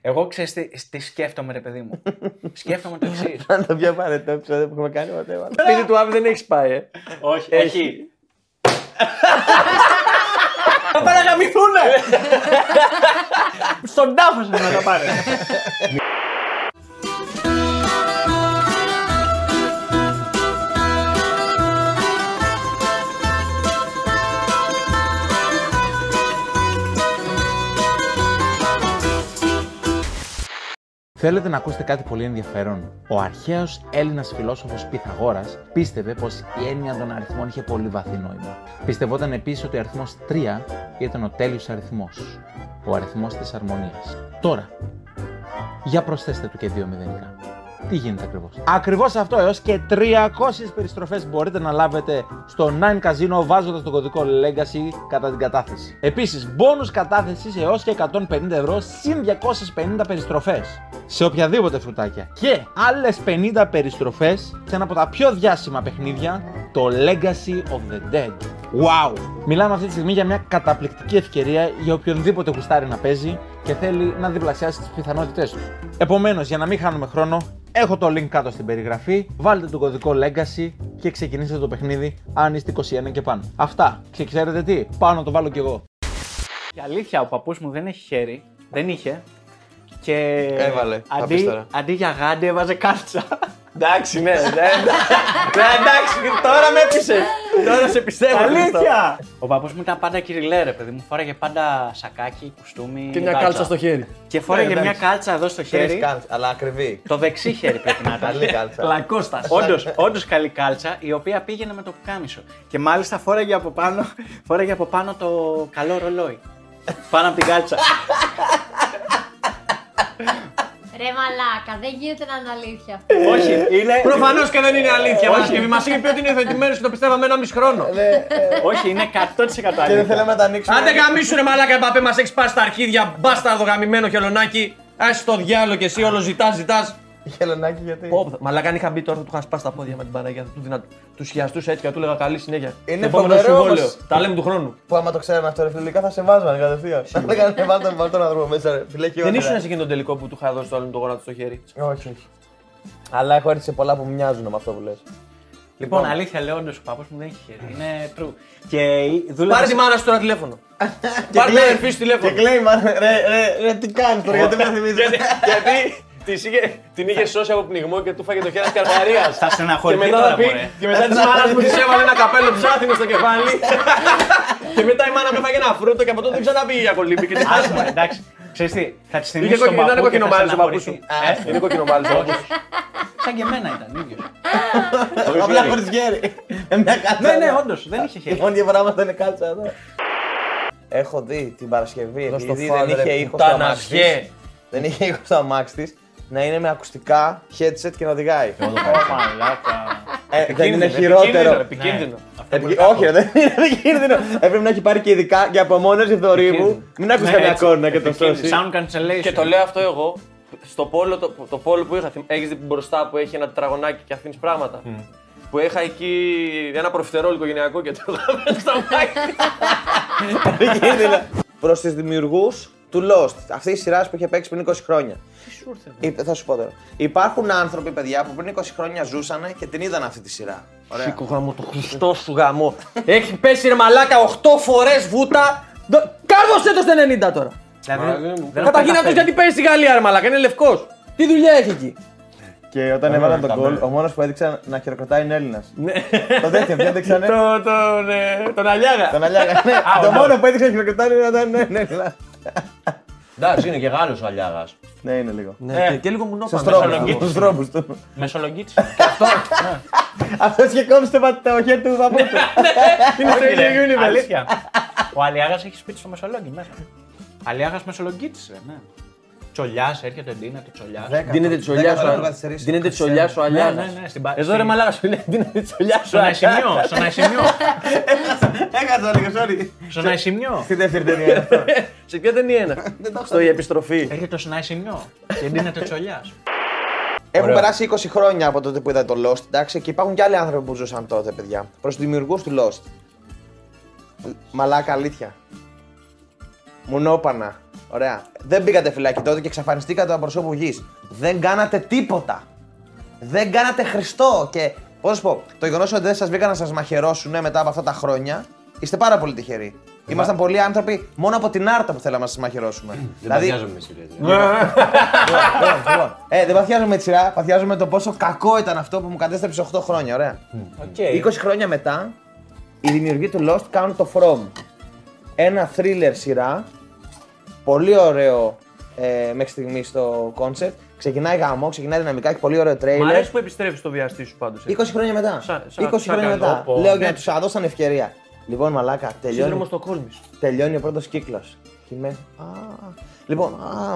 Εγώ ξέρεις τι σκέφτομαι, ρε παιδί μου. Σκέφτομαι το εξής. Αν το πιο παρετό επεισόδιο που έχουμε κάνει, σπίτι του Άβη δεν έχει πάει, Όχι, έχει. Θα πάνε να γαμηθούνε! Στον τάφο σας να τα πάρε. Θέλετε να ακούσετε κάτι πολύ ενδιαφέρον? Ο αρχαίος Έλληνας φιλόσοφος Πυθαγόρας πίστευε πως η έννοια των αριθμών είχε πολύ βαθύ νόημα. Πιστευόταν επίσης ότι ο αριθμός 3 ήταν ο τέλειος αριθμός, ο αριθμός της αρμονίας. Τώρα, για προσθέστε του και 2 μηδενικά. Τι γίνεται ακριβώς? Ακριβώς αυτό, έως και 300 περιστροφές μπορείτε να λάβετε στο 9 Casino βάζοντας τον κωδικό Legacy κατά την κατάθεση. Επίσης, μπόνους κατάθεσης έως και 150 ευρώ συν 250 περιστροφές σε οποιαδήποτε φρουτάκια. Και άλλες 50 περιστροφές σε ένα από τα πιο διάσημα παιχνίδια, το Legacy of the Dead. Wow! Μιλάμε αυτή τη στιγμή για μια καταπληκτική ευκαιρία για οποιονδήποτε γουστάρει να παίζει και θέλει να διπλασιάσει τις πιθανότητές του. Επομένως, για να μην χάνουμε χρόνο, έχω το link κάτω στην περιγραφή, βάλτε τον κωδικό Legacy και ξεκινήστε το παιχνίδι αν είστε 21 και πάνω. Αυτά. Και ξέρετε τι, πάω να το βάλω κι εγώ. Η αλήθεια, ο παππούς μου δεν έχει χέρι, δεν είχε. Και Έβαλε, αντί για γάντι έβαζε κάλτσα. Εντάξει, ναι, εντάξει, τώρα με έπεισες. Τώρα σε πιστεύω. Αλήθεια! Ο παππούς μου ήταν πάντα κυριλέ, ρε παιδί μου. Φόραγε πάντα σακάκι, κουστούμι. Και μια κάλτσα στο χέρι. Και φόραγε μια κάλτσα εδώ στο χέρι. Αλλά ακριβή. Το δεξί χέρι πρέπει να ήταν. Καλή κάλτσα. Λακώστας. Όντως καλή κάλτσα, η οποία πήγαινε με το πουκάμισο. Και μάλιστα φόραγε από πάνω το καλό ρολόι. Πάνω από την κάλτσα. Ρε μαλάκα, δεν γίνεται να είναι αλήθεια. Όχι, είναι. Προφανώς και δεν είναι αλήθεια. Μας είχε πει ότι είναι υιοθετημένος και το πιστεύαμε 1,5 χρόνο. Όχι, είναι 100% Και δεν θέλαμε να τα ανοίξουμε. Άντε γαμίσου ρε μαλάκα, Εμπαπέ, μας έχεις πάρει στα αρχίδια. Μπάσταρδο γαμημένο χελονάκι. Άσε το διάλογο και εσύ όλο ζητάς. Χελονάκι γιατί. Μαλάκα, αν είχα μπει τώρα θα του είχα σπάσει τα πόδια με την Παναγία. Του χιαστούσα έτσι και θα του έλεγα καλή συνέχεια. Είναι φοβερό όμως. Τα λέμε του χρόνου. Που άμα το ξέρανε αυτό, ρε φιλικά θα σε βάζανε κατευθείαν. Θα λέγανε βάλτε τον άνθρωπο μέσα, ρε φιλέ. Δεν ήσουν σε εκείνο τον τελικό που του είχα δώσει το άλλο το γόνατο στο χέρι? Όχι. Αλλά έχω έρθει σε πολλά που μοιάζουν με αυτό που λες. Λοιπόν, αλήθεια λέω, όντως ο παππούς μου δεν έχει χέρι. Είναι true. Και δούλευε. Πάρε τη μάνα σου τώρα τηλέφωνο. Πάρε την αδερφή σου τηλέφωνο. Και κλαίει, ρε, τι κάνεις τώρα, γιατί με θυμίζεις. Γιατί την είχε σώσει από πνιγμό και του φάγε το χέρι της καρδιαρίας. Θα στεναχωρηθεί τώρα, μωρέ. Και μετά της μάνας μου της έβαλε ένα καπέλο ψάθινο στο κεφάλι. Και μετά η μάνα μου έφαγε ένα φρούτο και από τότε δεν ξαναπήγε για κολύμπη. Άσχημα, εντάξει. Ξέρεις τι, θα της θυμίσεις τον Δεν είναι παππού και θα κοκκινομάλης ο παππούς σου. στεναχωρηθεί. Είναι κοκκινομάλης ο παππούς σου. Σαν και εμένα ήταν, ίδιος. Απλά χωρίς χέρι. Μια κάλτσα. Ναι, όντως, δεν είχε Η χέρι. μόνη διαφορά μας είναι κάλτσα εδώ. Έχω δει την Παρασκευή, επειδή δεν είχε ήχο στο αμάξι της. Δεν είχε ήχο στο αμάξι της. Να είναι με ακουστικά, headset και να οδηγάει. Δεν είναι χειρότερο. Επικίνδυνο. Όχι, δεν είναι επικίνδυνο. Έπρεπε να έχει πάρει και ειδικά για απομόνωση θορύβου. Μην ακούς καμιά κόρνα και το σώσει. Sound cancellation. Και το λέω αυτό εγώ. Στο πόλο που είχα, έχεις δει μπροστά που έχει ένα τετραγωνάκι και αφήνεις πράγματα. Που είχα εκεί ένα προφιτερόλ οικογενειακό και το είχα μέσα στο μάκι. Προς τους δημιουργούς του Lost, αυτή η σειρά που είχε παίξει πριν 20 χρόνια. Τι σου ήρθε? Θα σου πω τώρα. Υπάρχουν άνθρωποι, παιδιά, που πριν 20 χρόνια ζούσανε και την είδαν αυτή τη σειρά. Σήκω γάμο, το Χριστό σου γάμο. Έχει πέσει ρε μαλάκα 8 φορές βούτα. Κάρδωσε το στο 90 τώρα. Καταρχήν αυτός γιατί παίζει στη Γαλλία ρε μαλάκα, είναι λευκός. Τι δουλειά έχει εκεί? Και όταν έβαλαν τον γκολ, ο μόνος που έδειξαν να χειροκροτάει είναι Έλληνας. Το τέτοιο, ποιο έδειξανε? Τον Αλιάγα. Τον Αλιάγα, ναι. Το μόνο που έδειξαν να χειροκροτάει είναι Έλληνας. Εντάξει, είναι και Γάλλος ο Αλιάγας. Ναι, είναι λίγο. Και λίγο μου Στους τρόπους του. Μεσολογγίτης. Αυτός είχε κόψει το χέρι του παππού του. Είναι στο ίδιο universe. Αλήθεια. Ο Αλιάγας έχει σπίτι στο Μεσολόγγι μέσα. Αλιάγας Μεσολογγίτης, ναι. Τσολιάς, έρχεται Ντίνα, το Τσολιάς. Δίνεται τσολιάς ο Αλιάγας. Ναι, Εδώ ρε μαλάκα σου λέει δίνεται τσολιάς ο Στον Αλιάγας. Αϊσημιό. Έχασα λίγο, sorry. Στον Αϊσημιό. Στη δεύτερη ταινία αυτό. Σε ποια ταινία είναι? Στο Η Επιστροφή. Έρχεται στον Αϊσημιό και ντύνεται ο Τσολιάς. Έχουν περάσει 20 χρόνια από τότε που είδα το Lost, εντάξει, και υπάρχουν και άλλοι άνθρωποι που ζούσαν τότε, παιδιά. Προς τους δημιουργούς του Lost. Μαλάκα, αλήθεια. Μουνόπανα. Ωραία. Δεν μπήκατε φυλάκι τότε και εξαφανιστήκατε από προσώπου γης. Δεν κάνατε τίποτα. Δεν κάνατε Χριστό. Και πώς να σου πω, το γεγονός ότι δεν σας βγήκαν να σας μαχαιρώσουν μετά από αυτά τα χρόνια, είστε πάρα πολύ τυχεροί. Ήμασταν πολλοί άνθρωποι μόνο από την άρτα που θέλαμε να σας μαχαιρώσουμε. Δεν παθιάζομαι με σειρές. Δεν παθιάζομαι με τη σειρά, παθιάζομαι το πόσο κακό ήταν αυτό που μου κατέστρεψε 8 χρόνια. Ωραία. 20 χρόνια μετά, οι δημιουργοί του Lost κάνουν το From. Ένα thriller σειρά. Πολύ ωραίο μέχρι στιγμή στο concept. Ξεκινάει γαμό, ξεκινάει δυναμικά, έχει πολύ ωραίο τρέιλερ. Μ' αρέσει που επιστρέφει στο βιαστή σου πάντως. 20 χρόνια μετά. 20 χρόνια μετά. Λέω για να τους δώσαν ευκαιρία. Λοιπόν, μαλάκα, τελειώνει ο πρώτος κύκλος. Και είμαι. Λοιπόν,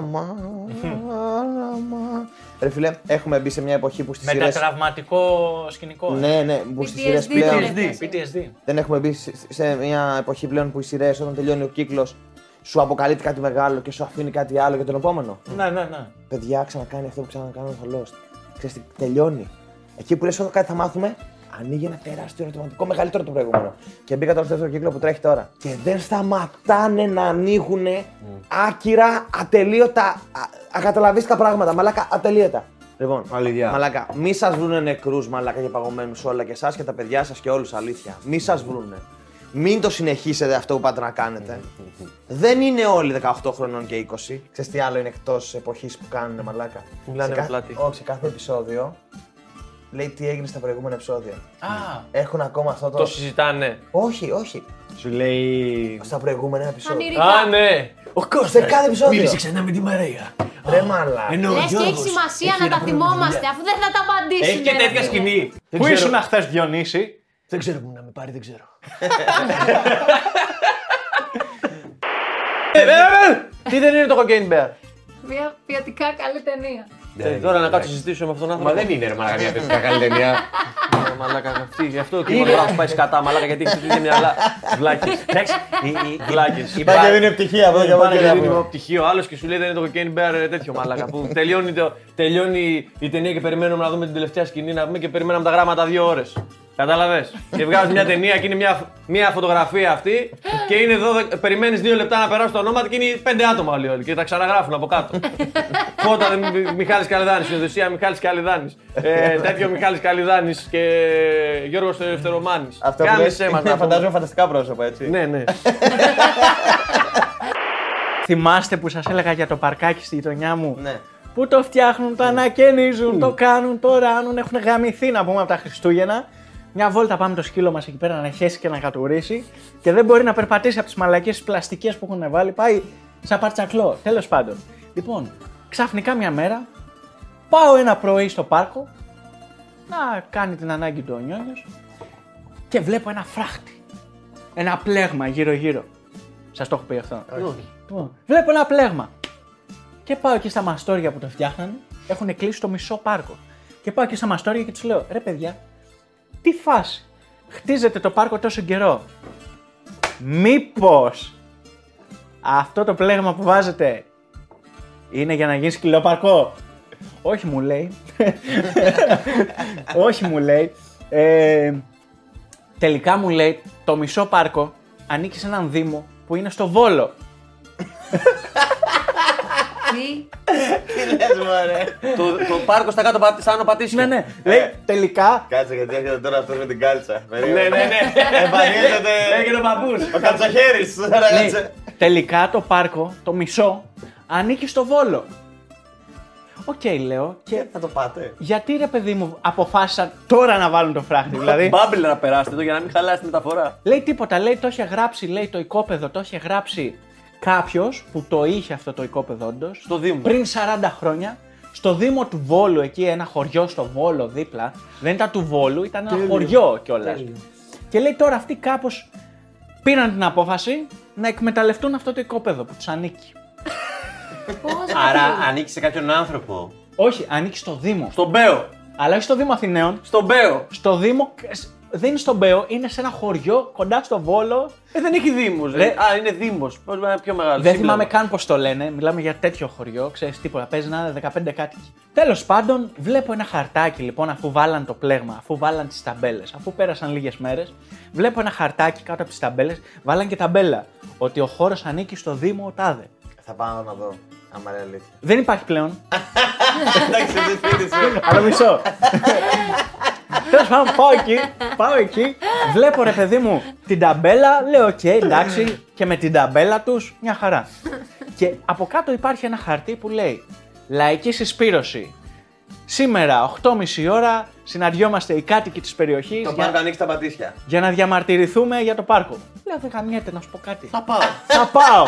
ρε φίλε, έχουμε μπει σε μια εποχή που στις σειρές. Μετατραυματικό σκηνικό. Ναι, που στις σειρές πλέον. PTSD. Δεν έχουμε μπει σε μια εποχή πλέον που οι σειρές όταν τελειώνει ο κύκλος σου αποκαλύπτει κάτι μεγάλο και σου αφήνει κάτι άλλο για τον επόμενο. Ναι. Παιδιά, ξανακάνει αυτό που ξανακάνουμε στο Lost. Ξέρεις τι, τελειώνει. Εκεί που λες ότι κάτι θα μάθουμε, ανοίγει ένα τεράστιο ερωτηματικό, μεγαλύτερο το προηγούμενο. Και μπήκα τώρα στο δεύτερο κύκλο που τρέχει τώρα. Και δεν σταματάνε να ανοίγουν άκυρα, ατελείωτα, ακαταλαβίστικα πράγματα. Μαλάκα, ατελείωτα. Λοιπόν, μαλάκα, μη σας βρούνε νεκρούς, μαλάκα, και παγωμένους όλα και εσάς και τα παιδιά σας και όλους, αλήθεια. Μη σας βρούνε. Μην το συνεχίσετε αυτό που πάτε να κάνετε. Δεν είναι όλοι 18 χρονών και 20. Ξέρεις τι άλλο είναι εκτός εποχής που κάνουνε, μαλάκα. Όχι, σε κάθε επεισόδιο λέει τι έγινε στα προηγούμενα επεισόδια. Έχουν ακόμα αυτό το. Το συζητάνε. Όχι. Σου λέει. Στα προηγούμενα επεισόδια. Ναι! Ο Κώστας, σε κάθε επεισόδιο. Μίλησε ξανά με τη Μαρία. Ρε μαλάκα. Λες και έχει σημασία να τα θυμόμαστε, αφού δεν θα τα απαντήσουμε. Έχει και τέτοια σκηνή. Πού ήσουν χθες, Διονύση? Δεν ξέρω που να με πάρει, δεν ξέρω. Τι δεν είναι το Cocaine Bear? Μια ποιοτικά καλή ταινία. Τώρα να κάτσω να συζητήσω με αυτόν τον άνθρωπο. Μα δεν είναι ρε μαλάκα μια τέτοια καλή ταινία. Μαλάκα, αυτή, γι' αυτό και η πράγμα πάει σκατά, μαλάκα, γιατί έχεις τέτοια μυαλά. Βλάκες. Βλάκες. Υπάρχει και δίνει πτυχία από εδώ και από Πάνε και εκεί. δίνει πτυχίο, άλλος και σου λέει δεν είναι το Cocaine Bear τέτοιο μαλάκα. Που τελειώνει η ταινία και περιμένουμε να δούμε την τελευταία σκηνή, να δούμε και περιμέναμε τα γράμματα 2 ώρες. Κατάλαβες. Και βγάζει μια ταινία και είναι μια φωτογραφία αυτή και είναι 12, περιμένεις 2 λεπτά να περάσει το ονόματα και είναι 5 άτομα όλοι και τα ξαναγράφουν από κάτω. Φώτα Μιχάλης Καλιδάνης, Συνοδοσία Μιχάλης Καλιδάνης, τέτοιο Μιχάλης Καλιδάνης και Γιώργος Ελευθερομάνης. Αυτό που λες είναι φαντάζομαι φανταστικά πρόσωπα, έτσι. Ναι. Θυμάστε που σας έλεγα για το παρκάκι στη γειτονιά μου? Ναι. Που το φτιάχνουν, το ανακαινίζουν, το κάνουν, το ράνουν, έχουν γαμηθεί να πούμε από τα Χριστούγεννα. Μια βόλτα πάμε το σκύλο μας εκεί πέρα να χέσει και να κατουρίσει και δεν μπορεί να περπατήσει από τις μαλακές πλαστικές που έχουν βάλει. Πάει σαν παρτσακλό. Τέλος πάντων. Λοιπόν, ξαφνικά μια μέρα πάω ένα πρωί στο πάρκο να κάνει την ανάγκη του ο Νιόνιος και βλέπω ένα φράχτη. Ένα πλέγμα γύρω-γύρω. Σας το έχω πει αυτό? Όχι. Βλέπω ένα πλέγμα. Και πάω εκεί στα μαστόρια που το φτιάχνανε. Έχουν κλείσει το μισό πάρκο. Και πάω εκεί στα μαστόρια και τους λέω: ρε παιδιά, τι φάση, χτίζετε το πάρκο τόσο καιρό. Μήπως αυτό το πλέγμα που βάζετε είναι για να γίνει σκυλόπαρκο? Όχι μου λέει. Όχι μου λέει. Τελικά μου λέει το μισό πάρκο ανήκει σε έναν δήμο που είναι στο Βόλο. Τι λες μωρέ. Το πάρκο στα κάτω σαν να πατήσει. Ναι. Λέει τελικά. Κάτσε γιατί έρχεται τώρα αυτός με την κάλτσα. Ναι. Εμφανίζεται Έγινε ο παππούς. ο Κατσοχέρης. Τελικά το πάρκο, το μισό, ανήκει στο Βόλο. Οκ, λέω. Και θα το πάτε. γιατί ρε παιδί μου αποφάσισαν τώρα να βάλουν το φράχτη, δηλαδή. Μπάμπελ να περάσετε εδώ για να μην χαλάσει τη μεταφορά. Λέει τίποτα, λέει το είχε γράψει, λέει το οικόπεδο, το είχε γράψει κάποιος που το είχε αυτό το οικόπεδο όντως. Στο Δήμο. Πριν 40 χρόνια. Στο Δήμο του Βόλου, εκεί ένα χωριό στο Βόλο δίπλα. Δεν ήταν του Βόλου, ήταν ένα χωριό κιόλας. Και λέει τώρα αυτοί κάπως πήραν την απόφαση να εκμεταλλευτούν αυτό το οικόπεδο που τους ανήκει. Άρα ανήκει σε κάποιον άνθρωπο. Όχι, ανήκει στο Δήμο. Στον Μπέο. Αλλά όχι στο Δήμο Αθηναίων. Στον Μπέο. Στο Δήμο. Δεν είναι στον Μπέο, είναι σε ένα χωριό κοντά στο Βόλο. Δεν έχει Δήμος. Ρε. Α, είναι Δήμος. Πώς είναι πιο μεγάλο. Δεν θυμάμαι καν πώς το λένε. Μιλάμε για τέτοιο χωριό. Ξέρεις τίποτα. Παίζει να είναι 15 κάτοικοι. Τέλος πάντων, βλέπω ένα χαρτάκι λοιπόν αφού βάλαν το πλέγμα, αφού βάλαν τις ταμπέλες, αφού πέρασαν λίγες μέρες. Βλέπω ένα χαρτάκι κάτω από τις ταμπέλες. Βάλαν και ταμπέλα. Ότι ο χώρος ανήκει στο Δήμο τάδε. Θα πάω να δω. Άμα είναι αλήθεια. Δεν υπάρχει πλέον. Εντάξει, δεν σπίτι σου. Αλλά μισό. Τέλος πάντων, πάω εκεί, βλέπω ρε παιδί μου την ταμπέλα, λέω οκ, εντάξει, και με την ταμπέλα τους μια χαρά. Και από κάτω υπάρχει ένα χαρτί που λέει λαϊκή συσπήρωση. Σήμερα, 8.30 ώρα, συναντιόμαστε οι κάτοικοι της περιοχής Το πάρκο ανοίξει τα πατήσια. για να διαμαρτυρηθούμε για το πάρκο. Λέω, δεν γαμιέται, να σου πω κάτι. Θα πάω. Θα πάω.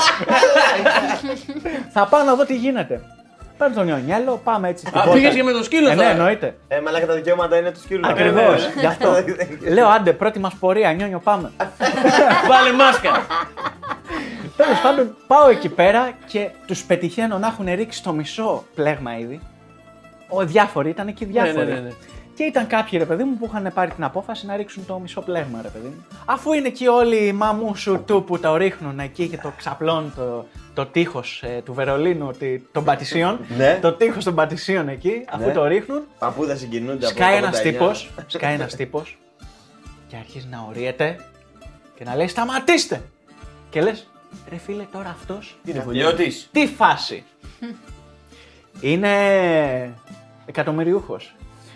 Θα πάω να δω τι γίνεται. Παίρνω τον Ιωνιέλο, πάμε έτσι. στην πόρτα. Πήγες και με το σκύλο Ναι, τώρα. εννοείται. Μαλάκα τα δικαιώματα είναι του σκύλου. Ακριβώς, γι' αυτό. Λέω, άντε, πρώτη μας πορεία, Νιόνιο, πάμε. Βάλε μάσκα. Τέλος πάντων, πάω εκεί πέρα και τους πετυχαίνω να έχουν ρίξει το μισό πλέγμα ήδη. Διάφοροι, ήταν εκεί διάφοροι. Ναι. Και ήταν κάποιοι ρε παιδί μου που είχαν πάρει την απόφαση να ρίξουν το μισό πλέγμα, ρε παιδί μου. Αφού είναι εκεί όλοι οι μαμούσου του που το ρίχνουν εκεί και το ξαπλώνουν το τείχος του Βερολίνου των Πατησίων. Ναι. Το τείχος των Πατησίων εκεί, αφού Ναι. το ρίχνουν. Παππούδα συγκινούνται από Σκάει το ένας 89. σκάει ένας τύπος και αρχίζει να ορίεται και να λέει σταματήστε! Και λες, ρε φίλε τώρα αυτός Λιώτης. τι φάση! Είναι εκατομμυριούχος.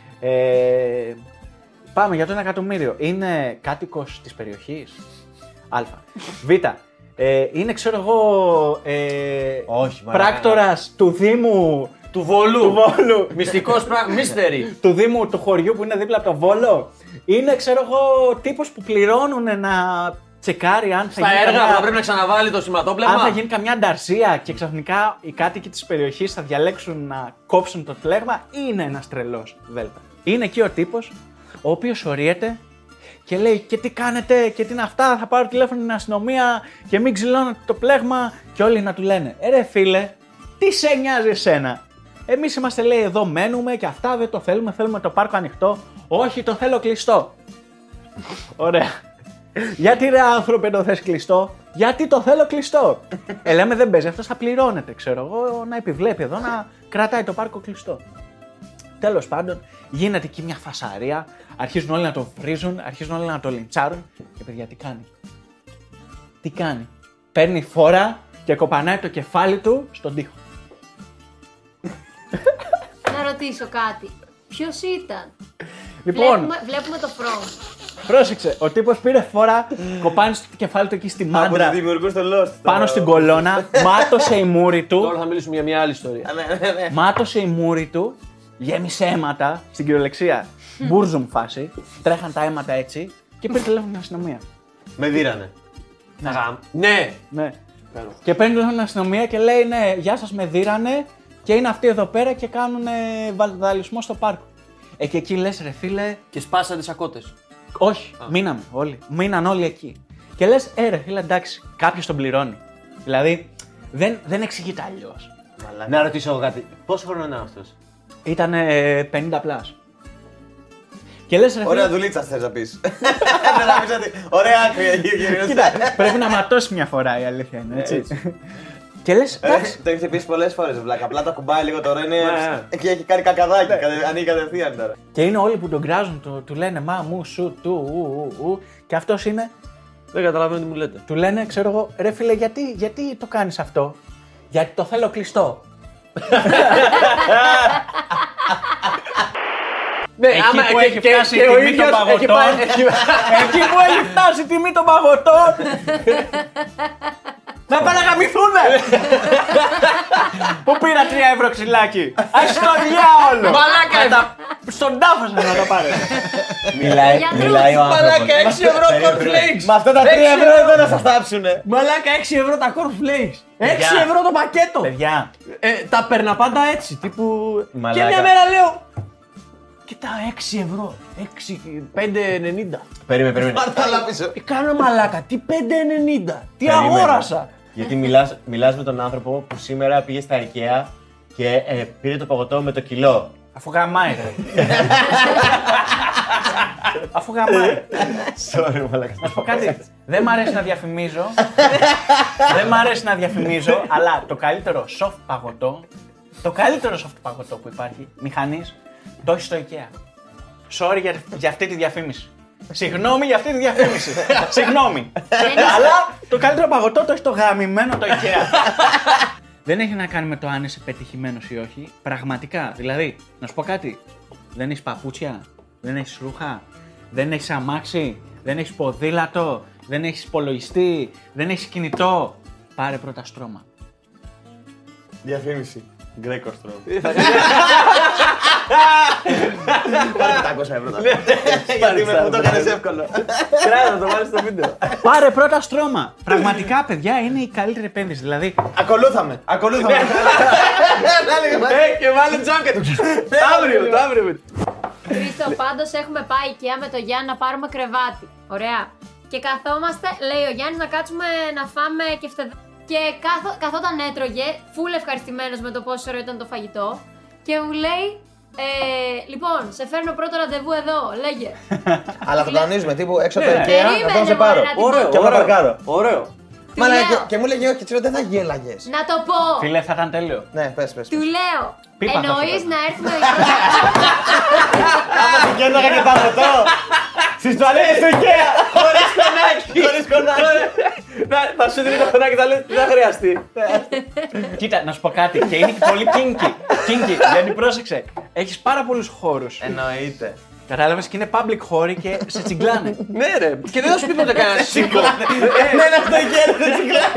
Πάμε για το 1 εκατομμύριο. Είναι κάτοικος της περιοχής. Α. Β. Είναι ξέρω εγώ Όχι, μαλάκα. πράκτορας του Δήμου Του Βόλου. του Βόλου. Μυστικός μύστερη. Του Δήμου του χωριού που είναι δίπλα από το Βόλο. Είναι ξέρω εγώ τύπος που πληρώνουν να τσεκάρει αν θα Στα γίνει έργα καμιά- που θα πρέπει να ξαναβάλει το σηματόπλευμα. αν θα γίνει καμιά ανταρσία και ξαφνικά οι κάτοικοι της περιοχής θα διαλέξουν να κόψουν το πλέγμα, είναι ένας τρελός Δέλτα. Είναι εκεί ο τύπος, ο οποίος ορίεται και λέει και τι κάνετε και τι είναι αυτά, θα πάρω τηλέφωνο στην αστυνομία και μην ξυλώνετε το πλέγμα και όλοι να του λένε ρε φίλε, τι σε νοιάζει εσένα. Εμείς είμαστε λέει εδώ μένουμε και αυτά δεν το θέλουμε, θέλουμε το πάρκο ανοιχτό. Όχι, το θέλω κλειστό. Ωραία. Γιατί ρε άνθρωπε το θες κλειστό, γιατί το θέλω κλειστό. Λέμε δεν παίζει, αυτός θα πληρώνεται, ξέρω εγώ, να επιβλέπει εδώ να κρατάει το πάρκο κλειστό. Τέλος πάντων, γίνεται εκεί μια φασαρία, αρχίζουν όλοι να το βρίζουν, αρχίζουν όλοι να το λιντσάρουν και παιδιά τι κάνει. Τι κάνει. Παίρνει φόρα και κοπανάει το κεφάλι του στον τοίχο. Να ρωτήσω κάτι. Ποιος ήταν? Λοιπόν, Βλέπουμε το front. πρόσεξε, ο τύπος πήρε φόρα, κοπάνει το κεφάλι του εκεί στη Από μάντρα, τους δημιουργούς του Lost. πάνω στην κολόνα, μάτωσε η μούρη του. Τώρα θα μιλήσουμε για μια άλλη ιστορία. Ναι. Μάτωσε η μούρη του, γέμισε αίματα στην κυριολεξία. Μπούρζουμ φάση. Τρέχαν τα αίματα έτσι και πήρε τηλέφωνο την αστυνομία. Με δίρανε. Ναι. Ναι. Και παίρνει τηλέφωνο την αστυνομία και λέει: ναι, γεια σας, με δίρανε και είναι αυτοί εδώ πέρα και κάνουν βανδαλισμό στο πάρκο. Και εκεί λες ρε φίλε, Και σπάσαν τις σακώτες. όχι, μείναμε όλοι. Μείναν όλοι εκεί. Και λες, ρε φίλε, εντάξει, κάποιος τον πληρώνει. Δηλαδή, δεν εξηγείται αλλιώς. Να ρωτήσω εγώ κάτι. Πόσο χρόνο είναι αυτός? Ήταν 50 πλάς. Και λες, ρε φίλε, Ωραία δουλίτσα θες να πεις. Δεν θα πεις ότι ωραία άκρη κυρίως. κοίτα, πρέπει να ματώσει μια φορά η αλήθεια είναι, έτσι. Και λες, εντάξει, Το έχεις πει πολλές φορές, βλάκα. Απλά το κουμπάει λίγο τώρα είναι. Και έχει κάνει κακαδάκι. Ανοίγει κατευθείαν τώρα. και είναι όλοι που τον κράζουν, του λένε μα, μου, σου, του, και αυτός είναι, Δεν καταλαβαίνω τι μου λέτε. του λένε, ξέρω εγώ, ρε φίλε, γιατί το κάνεις αυτό? Γιατί το θέλω κλειστό. Ναι, Εκεί που έχει φτάσει η τιμή των παγωτών. Εκεί που έχει φτάσει η τιμή των παγωτών. Να πάνε να γαμηθούνε! Πού πήρα 3 ευρώ ξυλάκι. Ας στο διάολο. Μαλάκα! Στον τάφο σας να το πάρετε. Μιλάει ο άνθρωπος. Μαλάκα 6 ευρώ cornflakes! Με αυτά τα 3 ευρώ δεν θα σας θάψουνε. Μαλάκα 6 ευρώ τα cornflakes! 6 ευρώ το πακέτο! Παιδιά, Τα παίρνα πάντα έτσι, τύπου. Και Μαλάκα. μια μέρα λέω. Κοίτα 6 ευρώ, 6, 5,90. Περίμενε. Πάρτα άλλα πίσω. Κάνω μαλάκα, τι 5,90. Τι Περίμενε. αγόρασα. Γιατί μιλάς με τον άνθρωπο που σήμερα πήγε στα IKEA και πήρε το παγωτό με το κιλό. αφού γαμάει ρε. Αφού γαμάει. Sorry, μαλάκα. Να σου πω κάτι. Δεν μ' αρέσει να διαφημίζω. Δεν μ' αρέσει να διαφημίζω, αλλά το καλύτερο soft παγωτό, το καλύτερο soft παγωτό που υπάρχει, μηχανής, το έχει στο IKEA. Sorry για αυτή τη διαφήμιση. Συγγνώμη για αυτή τη διαφήμιση. Συγγνώμη. Αλλά το καλύτερο παγωτό το έχει το γαμημένο το IKEA. δεν έχει να κάνει με το αν είσαι πετυχημένος ή όχι. Πραγματικά. Δηλαδή, να σου πω κάτι. Δεν έχεις παπούτσια, δεν έχεις ρούχα, δεν έχεις αμάξι, δεν έχεις ποδήλατο, δεν έχεις υπολογιστή, δεν έχεις κινητό. Πάρε πρώτα στρώμα. Διαφήμιση. Γκρέκο στρώμα. Πάρε 500 ευρώ. Γιατί μου το έκανες εύκολο. Κράτα να το βάλεις στο βίντεο. Πάρε πρώτα στρώμα. Πραγματικά, παιδιά, είναι η καλύτερη επένδυση. Δηλαδή, Ακολούθαμε. Και βάλε τζάκα του. Αύριο. Χρήστο, πάντως έχουμε πάει IKEA με το Γιάννη να πάρουμε κρεβάτι. Ωραία. Και καθόμαστε, λέει ο Γιάννης, να κάτσουμε να φάμε και Και καθόταν έτρωγε, φουλ ευχαριστημένος με το πόσο ωραίο ήταν το φαγητό. Και μου λέει, λοιπόν, σε φέρνω πρώτο ραντεβού εδώ, λέγε. Αλλά το κανονίζουμε, τύπου έξω από το IKEA, Περίμενε, θα σε πάρω. Ωραίο, Και εγώ να παρκάρω. Ωραίο. Μα λέω. και μου λέγε όχι, δεν θα γέλαγες. Να το πω. φίλε, θα ήταν τέλειο. Ναι, πες. Του λέω, Πίπα θα σου εννοείς παίρνω. να έρθουμε Άμα την κέρναγα και τα ρωτώ. Στις τουαλέτες του IKEA. Χωρίς κονάκι. Θα σου δίνει το χωνάκι, θα λέει τι θα χρειαστεί. Κοίτα, να σου πω κάτι. Και είναι και πολύ kinky. Γιατί πρόσεξε, έχεις πάρα πολλούς χώρους. Εννοείται. Κατάλαβες και είναι public χώροι και σε τσιγκλάνε. Ναι, ρε. Και δεν θα σου πει ποτέ κανένα σίκο. Εμένα αυτό IKEA δεν τσιγκλάνε.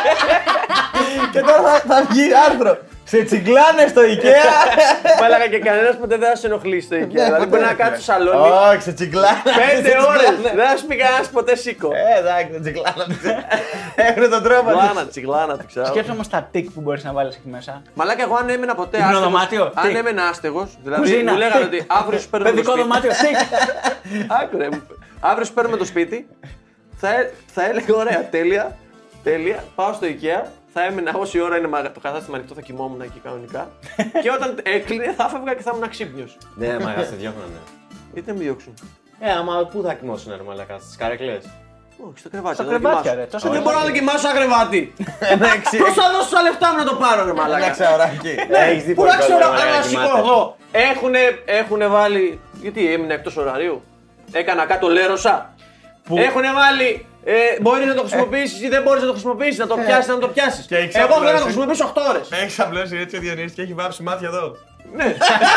Και τώρα θα βγει άρθρο. Σε τσιγκλάνε στο IKEA. Μάλακα και κανένας ποτέ δεν θα σε ενοχλήσει στο IKEA. Δηλαδή ποτέ μπορεί να δεν κάτσει στο σαλόνι Όχι, σε τσιγκλάνε. 5 ώρες. Δεν θα σου πει κανένας ποτέ σίκο. Εντάξει, δεν τσιγκλάνε. Έχουν τον τρόπο. Τσιγλάνα, το ξέρω. Σκέψε όμως τα τικ που μπορείς να βάλεις εκεί μέσα. Μαλάκα, εγώ αν έμενα ποτέ Υπνοδωμάτιο, άστεγος. Αν τι? έμενα άστεγος, δηλαδή Κουζίνα, μου λέγανε τι? ότι αύριο σου παίρνουμε το Παιδικό σπίτι. δωμάτιο, τικ. Άκουρε, αύριο σου παίρνουμε το σπίτι. Θα έλεγα ωραία, τέλεια. Πάω στο IKEA. Θα έμενα όση ώρα είναι το κατάστημα ανοιχτό, θα κοιμόμουν εκεί κανονικά. Και όταν έκλεινε θα έφευγα και θα ήμουν ξύπνιος. Ναι, μαγά σε διώχνανε. Γιατί δεν με διώξουν. Άμα πού θα κοιμώσουν, ρε μαλακά, στις καρέκλες. Όχι, στο κρεβάτι. Στα δεν θα κρεβάτια, κοιμάσω. ρε, τόσο Δεν μπορώ να δοκιμάσω σαν κρεβάτι. Εντάξει. Πώς θα δώσω τα λεφτά μου να το πάρω, ρε μαλάκα. Εντάξει, ωράκι. Έχεις δει Πού πολύ να ξέρω κόσμο να αν σηκώ κοιμάται. εγώ. Έχουνε βάλει. Γιατί έμεινε εκτός ωραρίου. Έκανα κάτω λέρωσα. Έχουνε βάλει. Μπορείς να το χρησιμοποιήσεις ή δεν μπορείς να το χρησιμοποιήσεις, να το πιάσεις, να το πιάσεις. Και έχεις Εγώ θέλω να το απλώσει. χρησιμοποιήσω 8 ώρες. Έχει απλώσει έτσι ο Διονύσης και έχει βάψει μάτια εδώ. Ναι.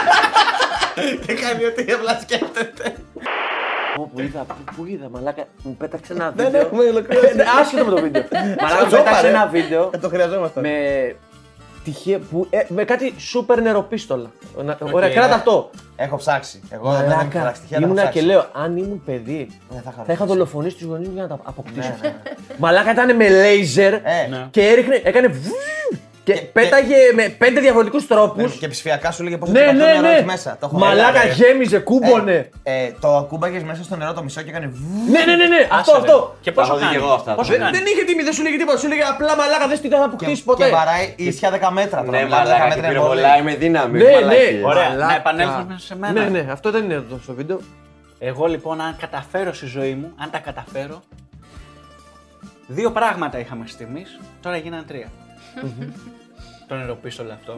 Και κάνει ότι απλά σκέφτεται. Πού είδα, μαλάκα, μου πέταξε ένα βίντεο. Δεν έχουμε ολοκληρώσει. Άσχετο με το βίντεο. Μαλάκα, μου Τζόπα, πέταξε ρε. ένα βίντεο Το χρειαζόμαστε. με τυχαία με κάτι σούπερ νεροπίστολα. Ωραία, κράτα αυτό. Έχω ψάξει. Εγώ δεν έχω Μαλάκα, ψάξει. Τυχαία να έχω ήμουνα και ψάξει. λέω, αν ήμουν παιδί, Ναι, θα θα είχα δολοφονήσει τους γονείς μου για να τα αποκτήσω. Ναι. Μαλάκα ήταν με λέιζερ Ναι. και έριχνε, έκανε βουου και πέταγε με 5 διαφορετικούς τρόπους. Και ψηφιακά σου λέγε πόσο Ναι, τσιγκλό ναι, νερό ναι. έχει μέσα. Το έχω. Μαλάκα, Έλα, ρε. γέμιζε, κούμπονε. Το ακούμπαγες μέσα στο νερό το μισό και έκανε βου. Ναι, αυτό. Και Τα έχω πόσο δει και κάνει. εγώ αυτά. Πόσο Δεν- κάνει. Δεν είχε τιμή, δεν σου λέγε τίποτα. Σου λέγε απλά μαλάκα, δεν θα αποκτήσει Και ποτέ. βαράει ίσια 10 μέτρα. τώρα, Ναι, μιλάμε, 10 μαλάκα, και μέτρα είναι πολύ. πυροβολάει με δύναμη. Ναι, μαλακίες. ναι. Ωραία, Μαλάκα. να επανέλθουμε σε μένα. Ναι, ναι, αυτό δεν είναι εδώ στο βίντεο. Εγώ λοιπόν, αν καταφέρω στη ζωή μου, αν τα καταφέρω. 2 πράγματα είχαμε στιγμής, τώρα γίνανε 3. Το νεροπίστολο αυτό.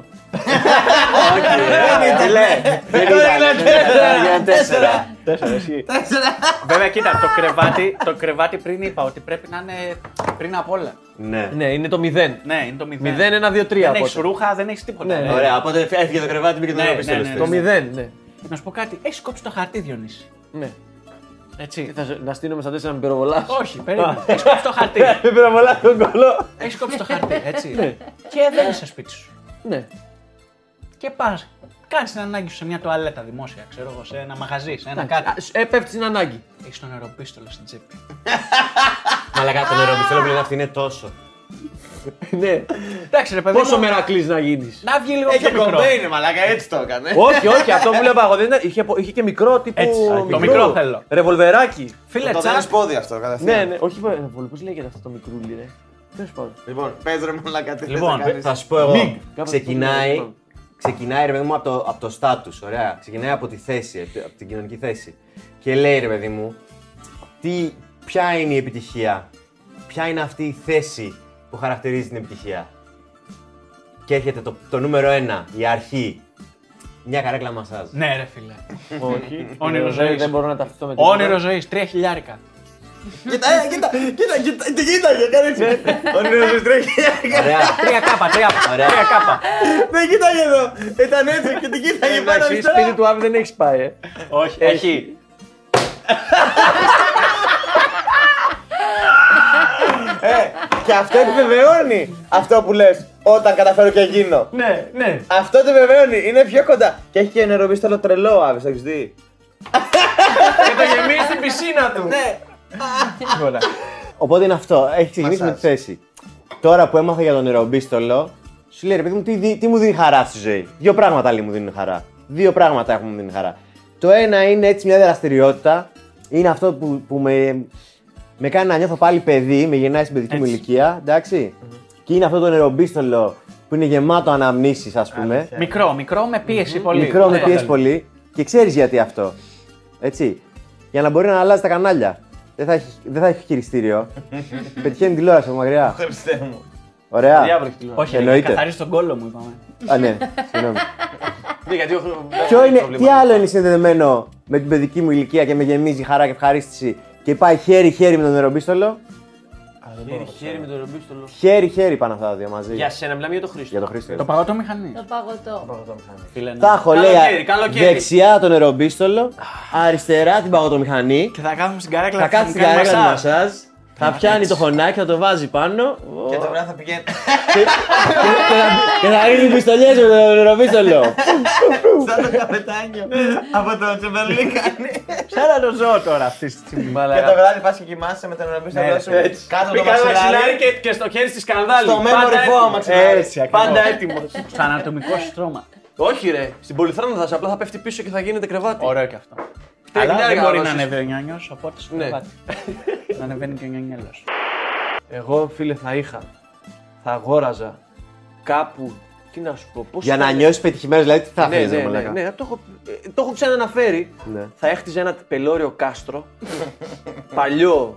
Δεν ήταν 4. 4, εσύ. Βέβαια, κοίτα, το κρεβάτι πριν είπα ότι πρέπει να είναι πριν απ' όλα. Ναι. Ναι, είναι το 0. Ναι, είναι το 0. 0, 1, 2, 3. Δεν έχεις ρούχα, δεν έχεις τίποτα. Ναι, ρε. Ωραία, οπότε έφυγε το κρεβάτι, μπήκε το Ναι, νεροπίστολο. ναι, ναι. Το 0, ναι. Να σου πω κάτι, έχεις κόψει το χαρτί, Διονύση. Ναι. Έτσι. Να στείλουμε στα 4 με πυροβολά. Όχι, περίμενε. Έχεις κόψει το χαρτί. Με πυροβολά τον κολό. Έχεις κόψει το χαρτί, έτσι. Και δεν είσαι σπίτι σου. Ναι. Και πας, κάνεις την ανάγκη σου σε μια τουαλέτα δημόσια, ξέρω εγώ, σε ένα μαγαζί, σε ένα κάτι. Πέφτει στην ανάγκη. Έχεις το νεροπίστολο στην τσέπη. Μαλακά, το νεροπίστολο που λένε αυτή είναι τόσο. Ναι. Εντάξει, ρε παιδί. Πόσο μου, μερακλής να γίνεις. να βγει λίγο Έχει πιο μικρό. κομπέινε, μαλάκα, έτσι το έκανε. Όχι, όχι, αυτό που βλέπα εγώ δεν ήταν. Είχε και μικρό τύπου. Έτσι, το μικρό θέλω. Ρεβολβεράκι. Φίλε, Το είναι τσακ, πόδι αυτό, κατευθείαν. Ναι, ναι, όχι, πώς λέγεται αυτό το μικρούλι, ρε. Τέλος πάντων. Λοιπόν, πες ρε μαλάκα, τι θες Λοιπόν, να κάνεις. Θα σου πω εγώ. Κάπως Ξεκινάει ρε παιδί μου από το στάτους, ωραία. Ξεκινάει από τη θέση, από την κοινωνική θέση. Και λέει ρε παιδί μου, ποια είναι η επιτυχία, ποια είναι αυτή η θέση που χαρακτηρίζει την επιτυχία. Και έρχεται το νούμερο 1, η αρχή. Μια καρέκλα μασάζ. ναι, ρε φίλε. Όχι. Όνειρο ζωής. Δεν μπορώ να ταυτιστώ με τίποτα. Όνειρο ζωής, 3 χιλιάρικα. Κοίτα, τι κοίταγε, κάνει έτσι. Ο νέος τρέχει. Ωραία. 3K. Δεν κοίταγε εδώ. Ήταν έτσι και την κοίταγε πάνω Εντάξει, αριστερά. σπίτι του Άβη δεν έχεις πάει, Όχι, έχει. Και αυτό επιβεβαιώνει αυτό που λες. Όταν καταφέρω και γίνω. Ναι. Αυτό το επιβεβαιώνει. Είναι πιο κοντά. Και έχει και νεροβίστολο τρελό, Άβης, το έχεις δει. Και το γεμίζει στην πισίνα του. Ναι. Οπότε είναι αυτό. Έχει ξεκινήσει με τη θέση. Τώρα που έμαθα για τον νερομπίστολο, σου λέει ρε παιδί μου, τι μου δίνει χαρά στη ζωή. Δύο πράγματα άλλοι μου δίνουν χαρά. Δύο πράγματα έχουν μου δίνει χαρά. Το ένα είναι έτσι μια δραστηριότητα. Είναι αυτό που με κάνει να νιώθω πάλι παιδί, με γεννάει στην παιδική μου ηλικία. Εντάξει. Και είναι αυτό το νερομπίστολο που είναι γεμάτο αναμνήσεις, ας πούμε. Μικρό με πίεση πολύ. Μικρό με πιέσει πολύ. Και ξέρεις γιατί αυτό. Έτσι. Για να μπορεί να αλλάζει τα κανάλια. Δεν θα έχει χειριστήριο. Πετυχαίνει τηλεόραση από μακριά. Χριστέ μου. Ωραία. Όχι, εννοείται. καθαρίζει τον κόλλο μου, είπαμε. Α, ναι, συγγνώμη. Γιατί Τι άλλο είναι συνδεδεμένο με την παιδική μου ηλικία και με γεμίζει χαρά και ευχαρίστηση και πάει χέρι-χέρι με τον νερομπίστολο. χέρι με το ρομπίστολο. Χέρι-χέρι πάνε αυτά τα δύο μαζί. Για σένα, μιλάμε για το Χρήστο. Για το Χρήστο. Το παγωτό μηχανή. Το παγωτό. Φίλε, ναι. Θα έχω λέει Καλοκαίρι. δεξιά τον νερομπίστολο, αριστερά την παγωτομηχανή. Και θα κάθομαι στην καρέκλα. Θα κάθει στην καρέκλα μασάζ. Θα πιάνει το φωνάκι, θα το βάζει πάνω. Και το βράδυ θα πηγαίνει. Και θα ρίχνει πιστολιές με τον νερομπίστολο. Σαν το καπετάνιο από το Τσεμπερλί κάνει. Σαν να το ζω τώρα αυτή τη στιγμή. Και το βράδυ πας και κοιμάσαι με τον νερομπίστολο σου κάτω το μαξιλάρι. Και στο χέρι στη σκανδάλη. Στο memory foam μαξιλάρι. Έτσι, ακριβώς. Πάντα έτοιμο. Στο ανατομικό στρώμα. Όχι, ρε. Στην πολυθρόνα θα απλά θα πέφτει πίσω και θα γίνεται κρεβάτι. Ωραίο και αυτό. Τρέχει Αλλά μια δεν μπορεί οργάνωση. να ανέβει ο νιόνιος, οπότε στο Ναι. κρεβάτι. Να ανεβαίνει και ο νιόνιος. Εγώ, φίλε, θα αγόραζα κάπου. Τι να σου πω, πώς Για θα να είναι. νιώσει πετυχημένο, δηλαδή τι θα Ναι, θέλει ναι, να ναι, ναι, το έχω ξαναναφέρει. Ναι. Θα έχτιζε ένα πελώριο κάστρο. Παλιό.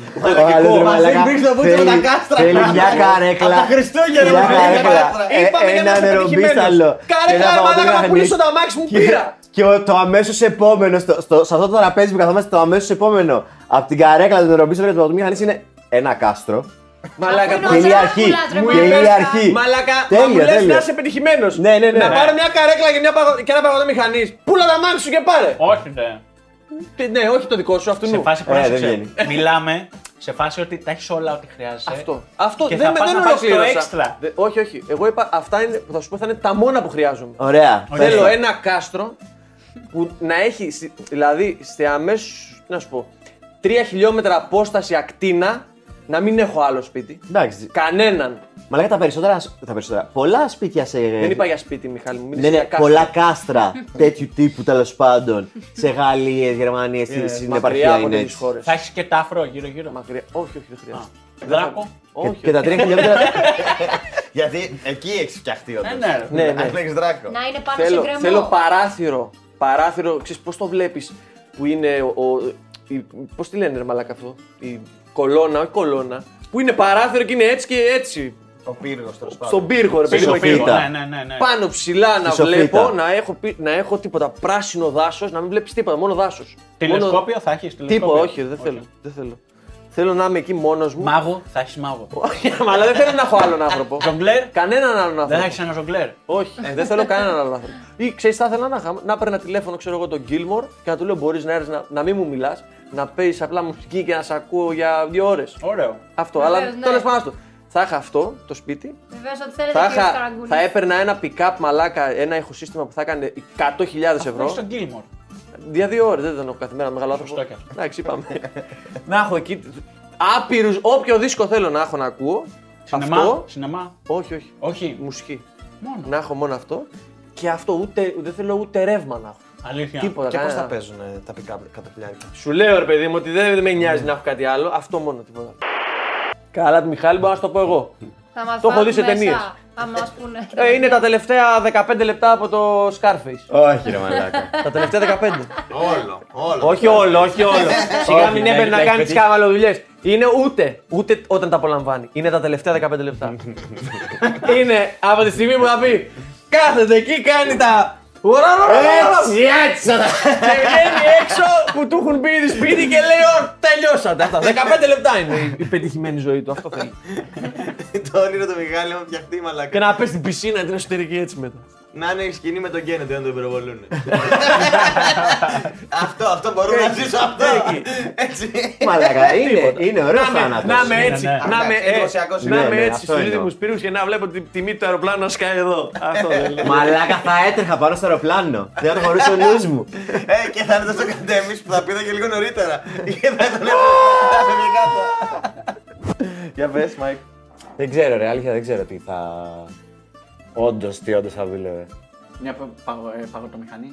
Μαζί μπήκε στο βούτσο με τα κάστρα. Θέλει μια καρέκλα. Από τα Χριστούγεννα Μια μου φέρνει καρέκλα. κάστρα. Είπαμε για να Ένα είσαι πετυχημένος. νερομπίσταλο. Καρέκλα, ρε μαλάκα, να πουλήσω το αμάξι μου, πήρα. Και το αμέσως επόμενο, σε αυτό το τραπέζι που καθόμαστε, το αμέσως επόμενο από την καρέκλα του νερομπίσταλου και του παγωτομηχανής είναι ένα κάστρο. Μαλάκα, Αφού είναι Τελεία ο αρχή. Τζάκουλας, ρε Τελεία μαλάκα. αρχή. Μαλάκα, Τέλεια, μα μου λες τέλεια. να είσαι πετυχημένος. Ναι, ναι, ναι. Να πάρω μια καρέκλα και ένα παγωτό μηχανής. Πούλα τα αμάξι σου και πάρε. Όχι, ναι. Ναι, όχι το δικό σου, αυτού Σε νου. φάση δεν πρόσεξε. βγαίνει. Μιλάμε σε φάση ότι τα έχει όλα ό,τι χρειάζεσαι. Αυτό Και δεν θα με πας δεν να πάρεις το ολοκλήρωσα. έξτρα. Όχι, όχι. Εγώ είπα αυτά είναι, θα σου πω θα είναι τα μόνα που χρειάζομαι. Ωραία. Θέλω πες το. ένα κάστρο που να έχει, δηλαδή σε αμέσως, τι να σου πω, 3 χιλιόμετρα απόσταση ακτίνα, να μην έχω άλλο σπίτι. Εντάξει. Κανέναν. Μαλάκα τα περισσότερα. Πολλά σπίτια σε. Δεν είπα για σπίτι, Μιχάλη μου. Ναι, Μίλησα ναι, για κάστρο. πολλά κάστρα τέτοιου τύπου τέλο πάντων. Σε Γαλλίε, Γερμανίε, στην Μακριά επαρχία από είναι τις έτσι. χώρες. Θα έχει και τάφρο γύρω-γύρω. Μακριά. Όχι, όχι, δεν χρειάζεται. Δράκο. Όχι. Και τα 3 χιλιόμετρα. Γιατί εκεί έχει φτιαχτεί όντως. Ναι, ρε. Ναι, ναι. Αν έχεις δράκο. Να είναι πάνω σε γκρεμό. Θέλω παράθυρο. Παράθυρο, ξέρεις πώς το βλέπεις που είναι πώς τη λένε ρε μαλάκα αυτό, η κολόνα, όχι κολόνα, που είναι παράθυρο και είναι έτσι και έτσι. Ο πύργος τέλος πάντων. Στον πύργο ρε παιδί μου, Σοφίτα. εκεί. Ναι. Πάνω ψηλά να Στη σοφίτα. βλέπω, να έχω τίποτα πράσινο δάσος, να μην βλέπεις τίποτα, μόνο δάσος. Τηλεσκόπιο θα έχει. Τίποτα, όχι, δεν θέλω. Θέλω να είμαι εκεί μόνος μου. Μάγο, θα έχει μάγο. Όχι, αλλά δεν θέλω να έχω άλλον άνθρωπο. Ζογκλέρ. Κανέναν άλλον Δεν άνθρωπο. θα έχει ένα ζογκλέρ. Όχι, δεν θέλω κανέναν άλλον άνθρωπο. Ή ξέρει, θα ήθελα να παίρνα τηλέφωνο, ξέρω εγώ, τον Gilmore και να του λέω: Μπορεί να έρθει να μην μου μιλά, να παίζει απλά μουσική και να σε ακούω για 2 ώρες. Ωραίο. Αυτό, Βεβαίως, αλλά ναι. τέλος πάντων αυτό. Θα είχα αυτό το σπίτι. Βεβαίως ότι θέλετε Θα, κύριος είχα, Καραγκούνης. θα έπαιρνα ένα pick-up μαλάκα, ένα ηχοσύστημα που θα έκανε 100.000 ευρώ. Στον Gilmore. Για 2 ώρες, δεν τον έχω καθημερινά μεγάλο άνθρωπο. Σωστό κι αυτό. Εντάξει, είπαμε. Να έχω εκεί άπειρους, όποιο δίσκο θέλω να έχω να ακούω. Σινεμά. Αυτό. Σινεμά. Όχι, όχι. Όχι. Μουσική. Μόνο. Να έχω μόνο αυτό. Και αυτό δεν θέλω ούτε ρεύμα να έχω. Αλήθεια. Τίποτα. Και πώς κανένα. θα παίζουν τα pick-up 100.000. Σου λέω ρε παιδί μου ότι δεν με νοιάζει να έχω κάτι άλλο. Αυτό μόνο τίποτα. Καλά, Μιχάλη, μπορώ να σου το πω εγώ. Θα μας Το έχω βάλουν δει σε μέσα, ταινίες. Θα μας πούνε. Είναι τα τελευταία 15 λεπτά από το Scarface. Όχι, ρε μαλάκα. Τα τελευταία 15. Όλο. Όχι όλο, όχι όλο. Σιγά Όχι, μην ναι, έπαιρνε να έχει κάνει τι πετύχει. καμαλοδουλειές. Είναι ούτε όταν τα απολαμβάνει. Είναι τα τελευταία 15 λεπτά. Είναι από τη στιγμή που θα πει κάθεται εκεί, κάνει Έτσι! Και βγαίνει έξω που του έχουν πει ήδη σπίτι και λέει: τελειώσατε αυτά. 15 λεπτά είναι η πετυχημένη ζωή του. Αυτό θέλει. Το όνειρο του Μιχάλη μου φτιαχτεί μαλακά. Και να πες στην πισίνα την εσωτερική έτσι μετά. Να είναι η σκηνή με τον Κέννεντι να τον υπερβολούν. Αυτό μπορώ να ζήσω αυτό. Έτσι. Μαλάκα, είναι ωραίο θάνατος. Να είμαι έτσι. εντυπωσιακός Να είναι. είμαι έτσι αυτό στους εννοώ. δίδυμους πύρους και να βλέπω τη τιμή του αεροπλάνου να σκάει εδώ. Αυτό δεν λέω. Μαλάκα, θα έτρεχα πάνω στο αεροπλάνο. Δεν θα το χωρούσε ο νους μου. Και θα είναι τόσο καντέμις που θα πήδα και λίγο νωρίτερα. Και θα τον έφερε κάτω. Για πες, Μάικ. Δεν ξέρω, ρε, αλήθεια δεν ξέρω τι θα. Τι όντως θα δούλευε. Μια παγωτομηχανή.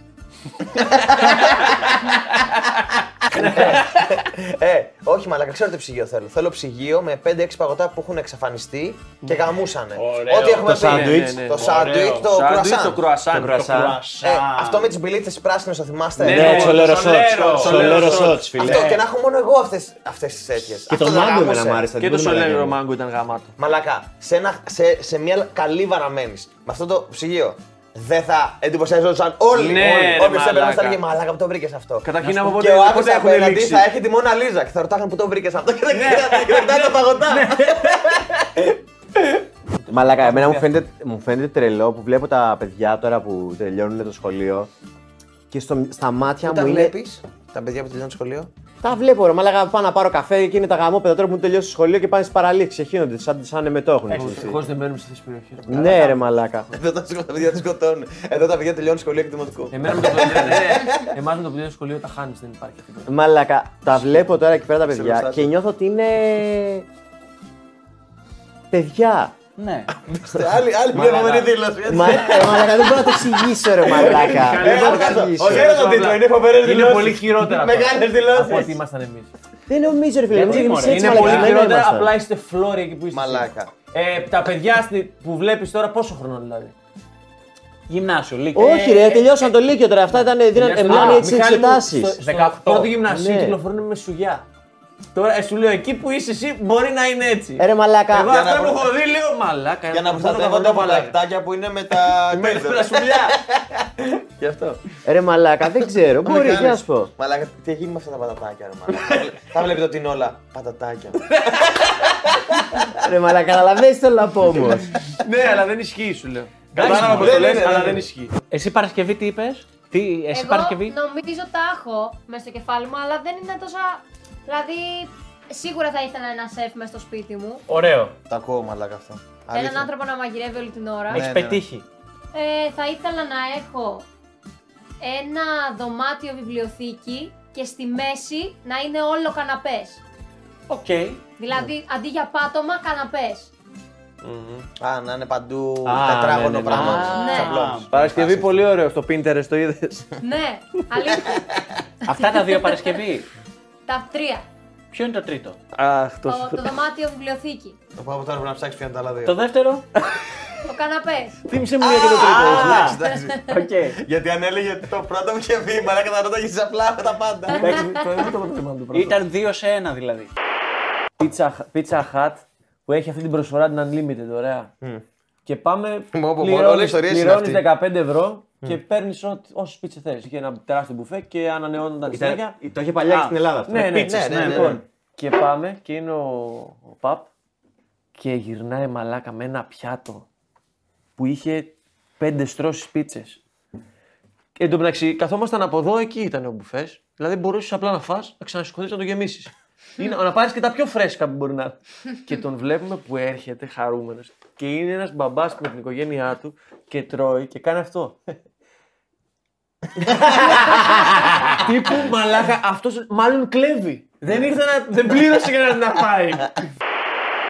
Όχι, μαλάκα, ξέρω τι ψυγείο θέλω. Θέλω ψυγείο με 5-6 παγωτά που έχουν εξαφανιστεί και γαμούσανε. Ό,τι έχουμε πει. Το σάντουιτ, το κρουασάν. Αυτό με τις μπιλίτσες πράσινες, το θυμάστε. Ναι, σολέρο σότς, φίλε. Αυτό και να έχω μόνο εγώ αυτές τις τέτοιες. Και το μάγκο εμένα μου άρεσε. Και το σολέρο μάγκο ήταν γαμάτο. Μαλάκα, σε μια καλή βαραμένης με αυτό το ψυγείο. Δεν θα εντυπωσιαζόντουσαν όλοι. Όποιος έπαιρνε θα έλεγε μαλάκα που το βρήκες αυτό. Καταρχήν από Και ο άλλος πότε έχουν απέναντι λήξει. θα έχει τη Μόνα Λίζα και θα ρωτάγαν που το βρήκες αυτό και δεν κρατάει τα παγωτά. Μαλάκα, εμένα μου φαίνεται τρελό που βλέπω τα παιδιά τώρα που τελειώνουν το σχολείο και στα μάτια Πού τα μου είναι. βλέπεις, τα παιδιά που τελειώνουν το σχολείο. Τα βλέπω, ρε μαλάκα, πάω να πάρω καφέ και είναι τα γαμόπεδα τώρα που έχουν τελειώσει το σχολείο και πάνε στις παραλήψεις. Εχύνονται σαν εμετόχουν. Ευτυχώς δεν μένουμε σε αυτές τις περιοχές. Ναι, ρε μαλάκα. Εδώ τα παιδιά τους σκοτώνουν. Εδώ τα παιδιά τελειώνουν σχολείο και δημοτικό. Εμάς με το παιδί στο σχολείο τα χάνεις, δεν υπάρχει τίποτα. Μαλάκα, τα βλέπω τώρα εκεί πέρα τα παιδιά μπροστά και σου. νιώθω ότι είναι. Παιδιά. Ναι. Άλλη μια επόμενη δήλωση. Μαλάκα, δεν μπορώ να το εξηγήσω, ρε μαλάκα. Δεν μπορώ να το εξηγήσω. Όχι, δεν το τίτλο, είναι υποφέρει Είναι πολύ χειρότερα τώρα Μεγάλες από ό,τι δηλώσεις. ήμασταν εμείς. Δεν νομίζω, ρε φίλε. Νομίζω ότι εμείς έτσι Είναι πολύ μαλακισμένα χειρότερα, ήμασταν. απλά είστε φλόροι εκεί που είστε. Μαλάκα. Τα παιδιά που βλέπεις τώρα πόσο χρόνο δηλαδή. Γυμνάσιο, Λύκειο. Όχι, ρε, τελειώσαν το Λύκειο τώρα. Αυτά ήταν. Μιλάνε έτσι εξετάσεις. 18. Πρώτο γυμνασίου Ναι. κυκλοφορούν με σουγιά. Τώρα σου λέω εκεί που είσαι εσύ μπορεί να είναι έτσι. Ρε μαλάκα. Εγώ αυτά που έχω δει λέω μαλάκα. Για να προστατεύονται από τα λακτάκια που είναι με τα Με τα σουλιά. Γι' αυτό. Ρε μαλάκα, δεν ξέρω. Μπορεί, τι να σου πω. Μαλάκα, τι έχει γίνει με αυτά τα πατατάκια, ρε μαλάκα. Θα βλέπετε ότι είναι όλα πατατάκια. Ρε μαλάκα, καταλαβαίνεις το να πω όμως. Ναι, αλλά δεν ισχύει σου λέω. Κατάλαβα πως το λες, αλλά δεν ισχύει. Εσύ Παρασκευή τι είπες? Εσύ Εγώ Παρασκευή. νομίζω τα έχω μέσα στο κεφάλι μου, αλλά δεν είναι τόσα. Δηλαδή, σίγουρα θα ήθελα ένα σεφ μέσα στο σπίτι μου. Ωραίο. Τα ακούω, μαλάκα αυτό. Έναν άνθρωπο να μαγειρεύει όλη την ώρα. Έχεις ναι. πετύχει. Θα ήθελα να έχω ένα δωμάτιο βιβλιοθήκη και στη μέση να είναι όλο καναπές. Οκ. Δηλαδή, αντί για πάτωμα, καναπές. Α, να είναι παντού Α, τετράγωνο ναι, ναι, πράγμα. ναι. Σαμπλώνες. Παρασκευή πολύ ωραίο στο Pinterest, το είδες. Ναι, αλήθεια. Αυτά τα δύο Παρασκευή. Τα τρία. Ποιο είναι το τρίτο? Αχ, Το δωμάτιο βιβλιοθήκη. Το πάω από τώρα πρέπει να ψάξεις ποια είναι τα άλλα Το δύο. δεύτερο. Το καναπές. θύμισε μου για και το τρίτο. Εντάξει. Οκ. Γιατί αν έλεγε το πρώτο μου είχε πει, μαλάκα θα ρωτάγεις απλά με τα πάντα. Ήταν 2-1 δηλαδή. Pizza Hut που έχει αυτή την προσφορά την Unlimited, ωραία. Και πάμε, όλη η ιστορία είναι πληρώνεις αυτή. 15 ευρώ και παίρνεις όσες πίτσες θέλεις. Είχε ένα τεράστιο μπουφέ και ανανεώνονταν συνέχεια. Το είχε παλιά και στην Ελλάδα αυτό. Ναι, πίτσες, ναι, λοιπόν. Και πάμε και είναι ο Παπ και γυρνάει μαλάκα με ένα πιάτο που είχε 5 στρώσεις πίτσες. Εν τω μεταξύ, καθόμασταν από εδώ, εκεί ήταν ο μπουφές. Δηλαδή μπορούσες απλά να φας, να ξανασηκωθείς να το γεμίσεις. Ή να πάρεις και τα πιο φρέσκα που μπορεί να. Και τον βλέπουμε που έρχεται χαρούμενος. Και είναι ένας μπαμπάς με την οικογένειά του και τρώει και κάνει αυτό. Τύπου μαλάκα, αυτός μάλλον κλέβει. Δεν ήρθε δεν πλήρωσε για να τα πάει.